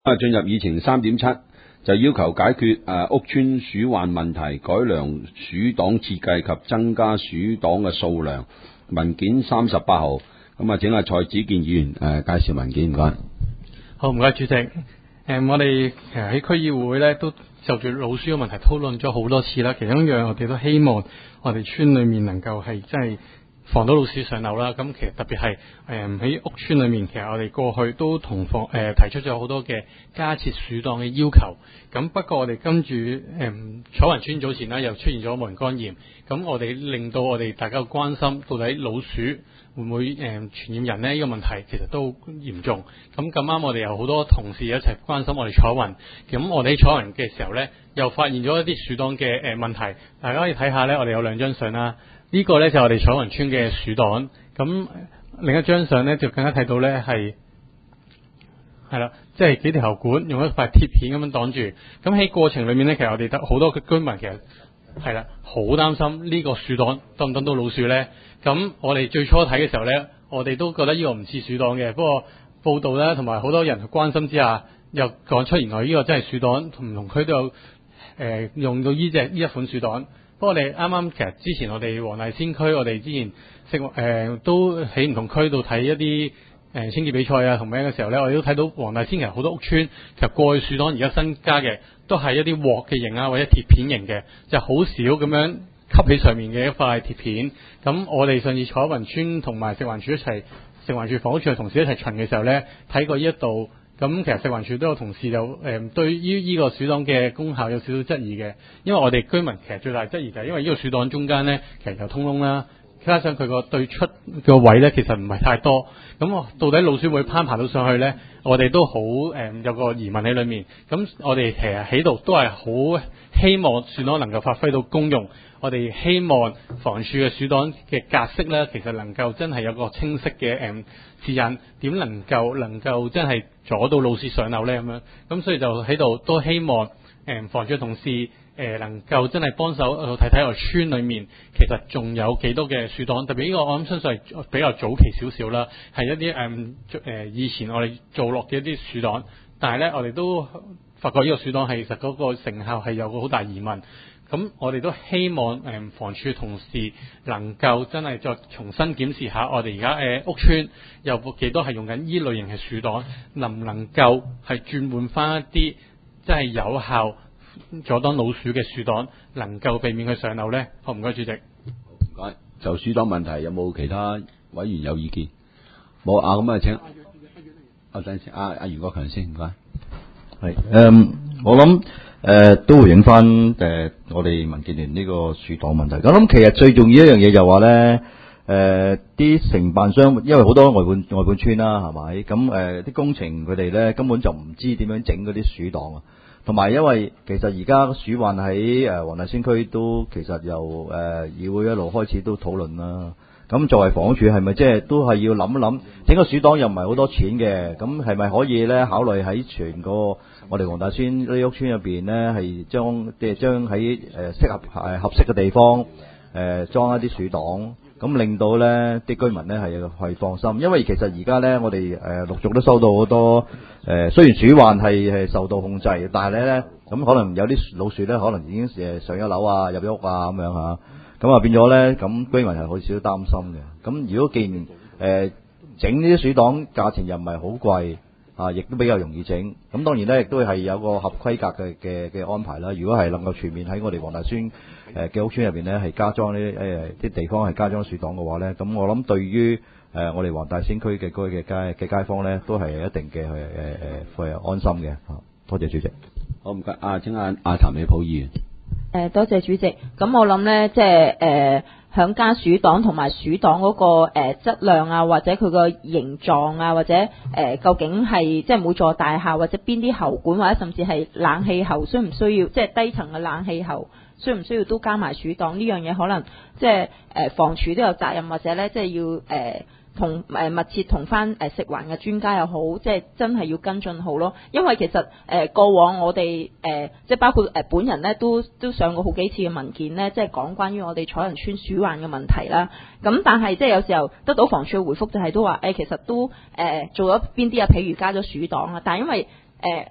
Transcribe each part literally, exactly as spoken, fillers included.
啊，進入議程三點七，就要求解決誒屋邨鼠患問題，改良鼠檔設計及增加鼠檔嘅數量。文件三十八號，咁啊，請阿蔡子健議員誒介紹文件，唔該。 好，唔該主席。誒、嗯，我哋其實喺區議會咧都就住老鼠嘅問題討論咗好多次啦。其中一樣我哋都希望我哋村裏面能夠係真係防到老鼠上樓啦。咁其實特別係誒喺屋邨裏面，其實我哋過去都同房誒、呃、提出咗好多嘅加設鼠檔嘅要求。咁不過我哋跟住誒彩雲邨早前啦又出現咗冇人肝炎，咁我哋令到我哋大家關心到底老鼠會唔會誒、呃、傳染人呢？呢、這個問題其實都嚴重。咁咁啱我哋有好多同事一齊關心我哋彩雲，咁我哋喺彩雲嘅時候呢，又發現咗一啲鼠檔嘅誒問題。大家可以睇下呢，我哋有兩張相啦。呢、這個呢，就係、我哋彩雲邨嘅鼠檔。咁另一張相呢，就更加睇到呢係係啦，即係幾條喉管用一塊鐵片咁樣擋住。咁喺過程裏面呢，其實我哋得好多嘅居民其實係啦，好擔心呢個鼠檔等唔等到老鼠呢。咁我哋最初睇嘅時候呢，我哋都覺得呢個唔似鼠檔嘅。不過報道咧，同埋好多人關心之下，又講出原來呢個真係鼠檔，唔同區都有誒、呃、用到呢隻呢一款鼠檔。不過我哋啱啱其實之前我哋黃大仙區，我哋之前食誒、呃、都喺唔同區度睇一啲誒、呃、清潔比賽啊同咩嘅時候呢，我哋都睇到黃大仙其實好多屋邨，其實過去鼠檔而家新加嘅都係一啲鑊嘅型啊，或者鐵片型嘅，就好少咁樣吸起上面嘅一塊鐵片。咁我哋上次彩雲邨同埋食環署一齊，食環署房屋署嘅同事一齊巡嘅時候呢，睇過呢一度。咁其實食環署都有同事就誒、呃、對於呢個鼠檔嘅功效有少少質疑嘅，因為我哋居民其實最大質疑就係因為呢個鼠檔中間呢，其實有通窿啦，加上佢個對出個位呢，其實唔係太多。咁我到底老鼠會攀爬到上去呢？我哋都好誒、呃、有個疑問喺裏面。咁我哋其實喺度都係好希望鼠檔能夠發揮到功用。我哋希望房署嘅鼠檔嘅格式呢，其實能夠真係有個清晰嘅誒指引，點能夠能夠真係阻到老鼠上樓呢？咁樣。咁所以就喺度都希望誒、呃、房署嘅同事誒、呃、能夠真係幫手睇睇我村裏面其實仲有幾多嘅鼠檔，特別呢個我諗相信係比較早期少少啦，係一啲誒誒以前我哋做落嘅一啲鼠檔，但係呢，我哋都發覺呢個鼠檔係其實嗰個成效係有個好大疑問。咁我哋都希望誒房署嘅同事能夠真係再重新檢視下我哋而家誒屋邨有幾多係用緊呢類型嘅鼠檔，能唔能夠係轉換翻一啲真係有效阻擋老鼠嘅鼠檔，能夠避免佢上樓呢？好，唔該主席。 唔該。就鼠檔問題有冇其他委員有意見？冇啊，咁啊請。啊等陣先，阿阿袁國強先，唔該。 係誒、嗯，我諗。誒、呃，都回應翻誒，我哋民建聯呢個鼠檔問題。我諗其實最重要一樣嘢就話咧，誒、呃，啲承辦商因為好多外判外判村啦，係咪？咁誒，啲、呃、工程佢哋咧根本就唔知點樣整嗰啲鼠檔啊。同埋因為其實而家鼠患喺誒黃大仙區都其實由誒、呃、議會一路開始都討論啦。咁作為房屋署係咪即係都係要諗一諗，整個鼠檔又唔係好多錢嘅，咁係咪可以咧考慮喺全個我哋黃大仙呢屋邨入邊咧係將即係將喺誒適合誒合適嘅地方誒裝、呃、一啲鼠檔，咁令到咧啲居民咧係係放心，因為其實而家咧我哋誒陸續都收到好多誒、呃，雖然鼠患係係受到控制，但係咧咁可能有啲老鼠咧可能已經誒上咗樓啊、入咗屋啊咁樣嚇。咁啊變咗咧，咁居民係好少擔心嘅。咁如果既然誒整呢啲鼠檔價錢又唔係好貴，啊，亦都比較容易整。咁當然咧，亦都係有個合規格嘅嘅嘅安排啦。如果係能夠全面喺我哋黃大仙誒嘅屋邨入邊咧，係加裝呢誒啲地方係加裝鼠檔嘅話咧，咁我諗對於誒、呃、我哋黃大仙區嘅居嘅街嘅街坊咧，都係有一定嘅誒誒誒安心嘅。多謝主席。 好，唔該。啊，請阿阿譚美普議員。 誒、呃，多謝主席。咁我諗咧，即係誒，響加鼠檔同埋鼠檔嗰個誒質量啊，或者佢個形狀啊，或者誒、呃、究竟係即係每座大廈或者邊啲喉管，或者甚至係冷氣喉，需唔需要即係低層嘅冷氣喉，需唔需要都加埋鼠檔呢樣嘢？可能即係誒房署都有責任，或者咧即係要誒。呃同誒、呃、密切同翻誒食環嘅專家又好，即係真係要跟進好咯。因為其實誒、呃、過往我哋誒、呃、即係包括誒、呃、本人咧都都上過好幾次嘅文件咧，即係講關於我哋彩雲邨鼠患嘅問題啦。咁但係即係有時候得到房署嘅回覆就係都話誒、欸、其實都誒、呃、做咗邊啲啊，譬如加咗鼠檔啊，但係因為誒。呃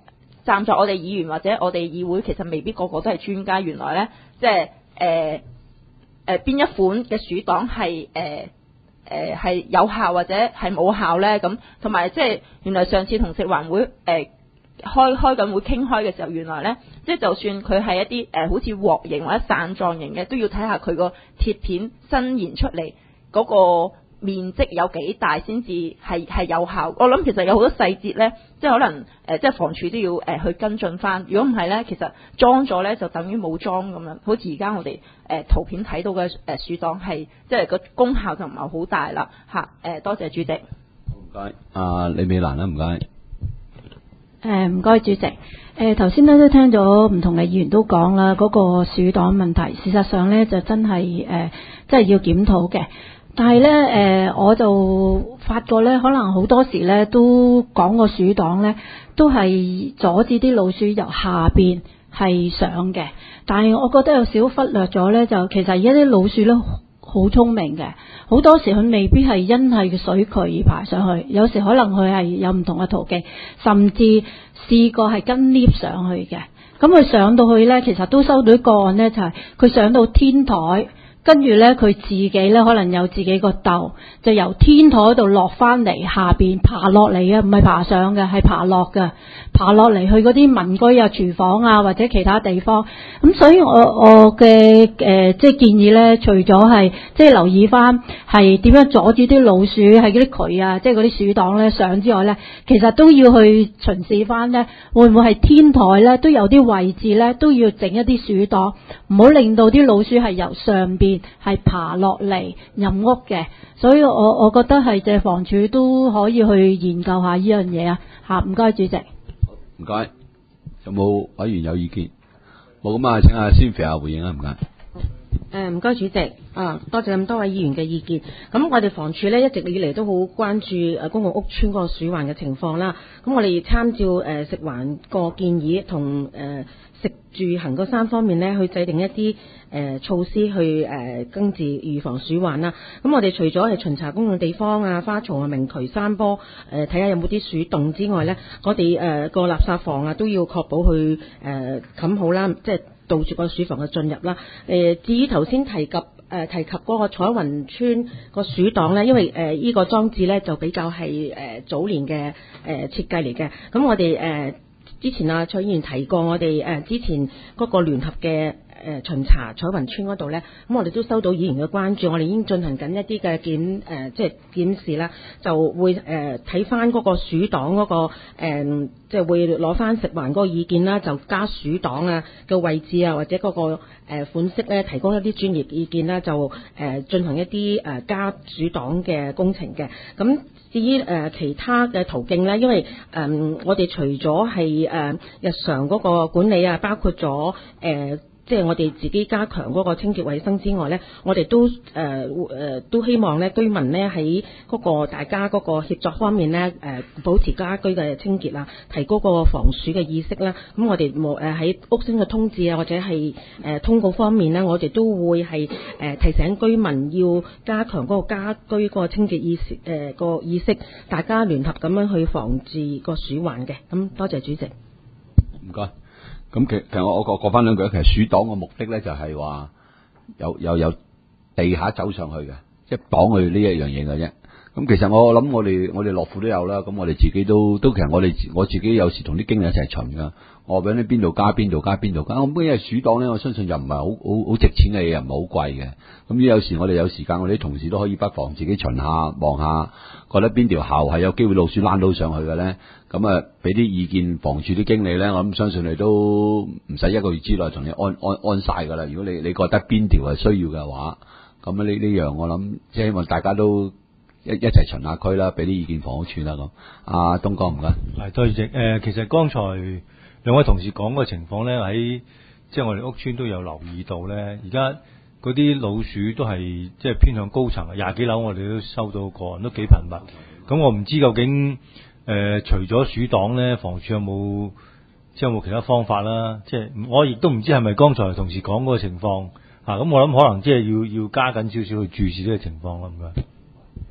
站在我哋議員或者我哋議會，其實未必個個都係專家。原來咧，即係誒誒邊一款嘅鼠黨係誒誒係有效或者係冇效咧？咁同埋即係原來上次同食環會誒。呃開開緊會傾開嘅時候，原來咧，即係就算佢係一啲誒、呃、好似鑊形或者散狀型嘅，都要睇下佢個鐵片伸延出嚟嗰個面積有幾大先至係係有效。我諗其實有好多細節咧，即係可能誒、呃，即係房署都要誒、呃、去跟進翻。如果唔係咧，其實裝咗咧就等於冇裝咁樣。好似而家我哋誒、呃、圖片睇到嘅誒鼠黨係即係個功效就唔係好大啦嚇。誒、呃、多謝主席。 唔該，阿李美蘭啦，唔該。 誒唔該主席，誒頭先咧都聽咗唔同嘅議員都講啦，嗰、那個鼠黨問題，事實上咧就真係誒，真係要檢討嘅。但係咧誒，我就發覺咧，可能好多時咧都講個鼠黨咧，都係阻止啲老鼠由下邊係上嘅。但係我覺得有少忽略咗咧，就其實而家啲老鼠咧好聰明嘅，好多時佢未必係因係個水渠而爬上去，有時可能佢係有唔同嘅途徑，甚至試過係跟 lift 上去嘅。咁佢上到去呢，其實都收到啲個案呢，就係、是、佢上到天台，跟住呢，佢自己呢可能有自己個竇，就由天台度落翻嚟下邊爬落嚟嘅，唔係爬上嘅，係爬落嘅，爬落嚟去嗰啲民居啊、廚房啊或者其他地方。咁所以我我嘅誒、呃、即係建議呢，除咗係即係留意翻係點樣阻止啲老鼠喺嗰啲渠啊，即係嗰啲鼠黨呢上之外呢，其實都要去巡視翻呢，會唔會係天台呢都有啲位置呢都要整一啲鼠黨，唔好令到啲老鼠係由上邊係爬落嚟入屋嘅。所以我我覺得係借房署都可以去研究下呢樣嘢啊。吓，唔該主席。 唔該，有冇委員有意見？冇咁啊，請阿 Cynthia回應啊，唔該。 誒唔該主席啊，多謝咁多位議員嘅意見。咁我哋房署呢一直以嚟都好關注誒公共屋邨嗰個鼠患嘅情況啦。咁我哋參照誒食環個建議同誒食住行嗰三方面呢，去制定一啲誒、呃、措施去誒根治預防鼠患啦。咁我哋除咗係巡查公共地方啊、花槽啊、明渠、山坡誒睇下有冇啲鼠洞之外呢，我哋誒個垃圾房啊都要確保去誒冚、呃、好啦，即係杜絕個鼠房嘅進入啦。誒、呃，至於頭先提及誒、呃、提及嗰個彩雲村個鼠黨咧，因為誒依、呃這個裝置咧就比較係誒、呃、早年嘅誒、呃、設計嚟嘅。咁我哋誒、呃、之前啊蔡議員提過，我哋誒、呃、之前嗰個聯合嘅。誒巡查彩雲村嗰度呢，咁我哋都收到議員嘅關注，我哋已經進行緊一啲嘅檢誒，即係檢視啦，就會誒睇翻嗰個鼠黨嗰、嗰個誒，即、呃、係、即係、會攞翻食環嗰個意見啦，就加鼠黨啊嘅位置啊，或者嗰、嗰個、呃、款式咧，提供一啲專業意見啦，就誒、呃、進行一啲誒、呃、加鼠黨嘅工程嘅。咁至於誒、呃、其他嘅途徑呢，因為誒、呃、我哋除咗係誒日常嗰個管理啊，包括咗誒。呃即係我哋自己加強嗰個清潔衛生之外呢，我哋都誒誒、呃、都希望呢居民呢喺嗰個大家嗰個協作方面呢，誒、呃、保持家居嘅清潔啊，提高個防鼠嘅意識啦。咁我哋冇誒喺屋邨嘅通知啊，或者係誒、呃、通告方面呢，我哋都會係誒、呃、提醒居民要加強嗰個家居嗰個清潔意識誒、呃嗰個意識，大家聯合咁樣去防治個鼠患嘅。咁多謝主席。 唔該。咁其其實我我講講翻兩句，其實鼠黨嘅目的咧就係話有有有地下走上去嘅，即係擋佢呢一樣嘢嘅啫。咁其實我諗我哋我哋樂富都有啦，咁我哋自己都都其實我哋我自己有時同啲經理一齊巡噶，我話俾你邊度加邊度加邊度加。咁因為鼠黨咧，我相信又唔係好好好值錢嘅嘢，又唔係好貴嘅。咁有時我哋有時間，我哋啲同事都可以不妨自己巡下望下，覺得邊條喉係有機會老鼠躝到上去嘅咧。咁啊，俾啲意見房署啲經理咧，我諗相信你都唔使一個月之內同你安安安晒噶啦。如果你你覺得邊條係需要嘅話，咁呢呢樣我諗即係希望大家都一一齊巡下區啦，俾啲意見房屋處啦咁。阿東哥唔該。 係多謝誒、呃，其實剛才兩位同事講嘅情況咧，喺即係我哋屋邨都有留意到咧。而家嗰啲老鼠都係即係偏向高層，廿幾樓我哋都收到個案，都幾頻密。咁我唔知究竟誒、呃、除咗鼠黨咧，房署有冇即係有冇其他方法啦？即係我亦都唔知係咪剛才同事講嗰個情況嚇。咁、啊、我諗可能即係要要加緊少少去注視呢個情況啦。唔該。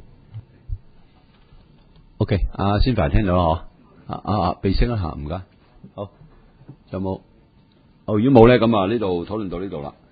O K， 阿先凡聽到啦嗬，啊啊，鼻聲一下，唔該。 好， 有冇？哦，如果冇咧，咁啊呢度討論到呢度啦。